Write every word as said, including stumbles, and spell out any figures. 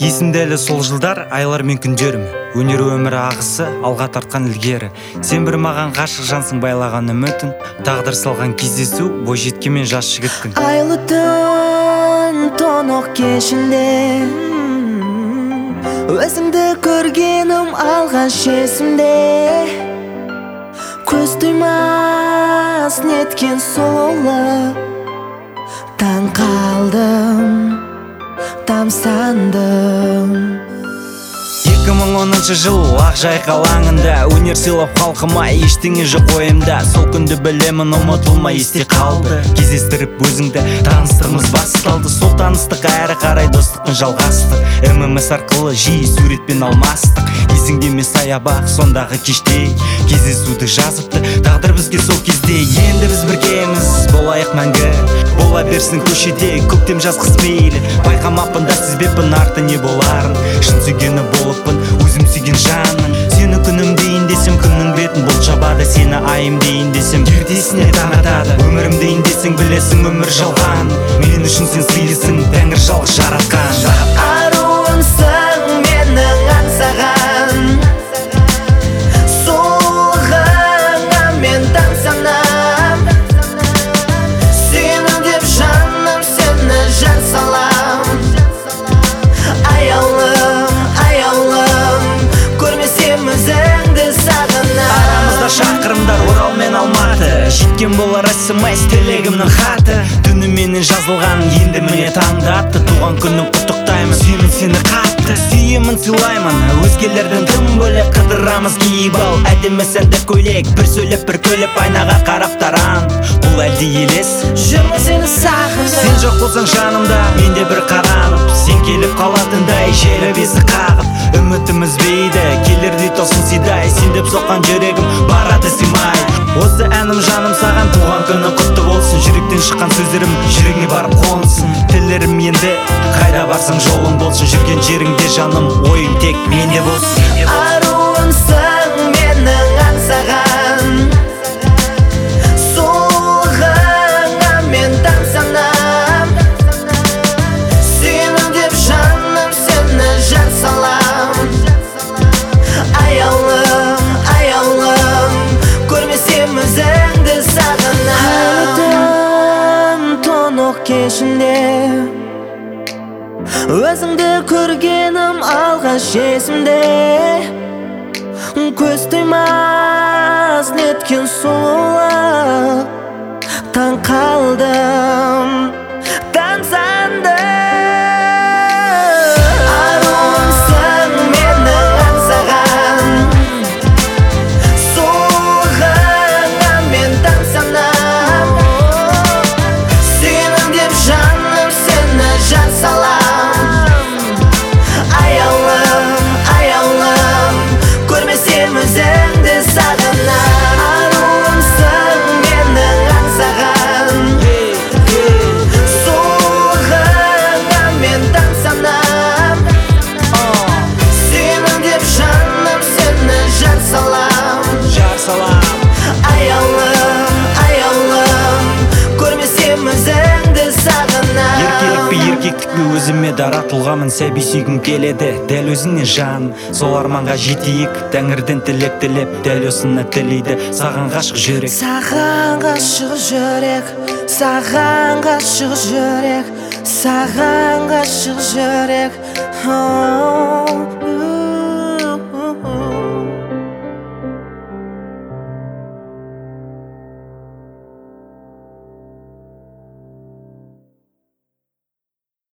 Есімде әлі сол жылдар, айлар мен күндерім. Өнер өмірі ағысы, алға тартқан ілгері. Сен бір маған ғашық жансың, байлаған үмітін. Тағдыр салған кездесу, бой жеткенмен жас жігіттің. Айлы түн тоноқ кешінде өзіңді көргенім алғаш есімде. Көз тоймас неткен сұлулық, таң қалдым, тамсандым. екі мың оныншы жыл ақ жайық алаңында өнер сыйлап халқыма ештеңе жоқ ойымда. Сол күнді білемін, ұмытылмай есте қалды. Кездестіріп өзіңді таныстырмыз басталды. Сол таныстық әрі қарай достықпен жалғастық. эм эм эс арқылы жиі суретпен алмастық. Есіңде ме саябақ сондағы кеште кездесуді жазыпты тағдыр бізге сол кезде. Енді біз біргеміз, болайық мәңгі, бола берсін көшеде көктем жаз қыс мейлі. Байқамаппын да сезбеппін арты не боларын. Шын сүйгені болыппын өзім сүйген жанның. Сені күнім дейін десем күннің бетін бұлт жабады. Сені айым дейін десем ертесіне таң атады. Өмірім дейін десең білесің өмір жалған. Мен үшін сен сыйлысың, тәңір жалғыз жаратқан. Аруынсың менің аңсаған, сұлулығыңа мен тамсанам. Сені деп жаным, сені жар салам. Аяулым, аяулым, көрмесем өзіңді сағынам. Арамызда шақырымдар Орал мен Алматы, жеткен болар эс эм эс телегімнің хаты. Түні менен жазылған енді міне таңдатты. Туған күнің құттықтаймын, сүйемін сені қатты. Сүйемін сыйлаймын, өзгелерден тым бөлек. Қыдырамыз киіп ал, әдемі сәнді көйлек. Бір сөйлеп бір көліп айнаға қарап таран. Бұл әлде елес, жүрмін сені сағынып. сен жоқ болсаң жанымда, менде бір қаранып. Сен келіп қалатындай желі бесі қағып. Үмітім үзбейді, келердей тосын сидай. Сен деп соққан жүрегім барады сыймай. Осы әнім жаным саған, туған күні құтты болсын. Жүректен шыққан сөздерім жүрегіңе барып қонсын. Тілерім енді қайда барсаң жолың болсын. Жүрген жеріңде жаным, ойың тек менде болсын. Аруынсың менің аңсаған, сұлулығыңа мен тамсанам. Сені деп жаным, сені жар салам. Аяулым, аяулым, көрмесем өзіңді сағынам. Айлы түн тоноқ кешінде өзіңді көргенім алғаш есімде. Көз тоймас неткен сұлулық, таң қалдым, тамсандым. Аруынсың менің аңсаған, сұлулығыңа мен тамсанам. Сені деп жаным, сені жар салам. Аяулым, аяулым, көрмесем өзіңді сағынам. Аруынсың менің аңсаған, сұлулығыңа мен тамсанам. Сені деп жаным, сені жар салам. Жар салам. Аяулым, аяулым, көрмесем өзіңді сағынам. Еркелік пе еркектік пе өзіме даратылғамын, сәби сүйгім келеді дәл өзіңе жан. Сол арманға жетейік, тәңірден тілек тілеп, дәл осыны тілейді саған ғашық жүрек. Саған ғашық жүрек, саған ғашық жүрек, саған ғашық жүрек.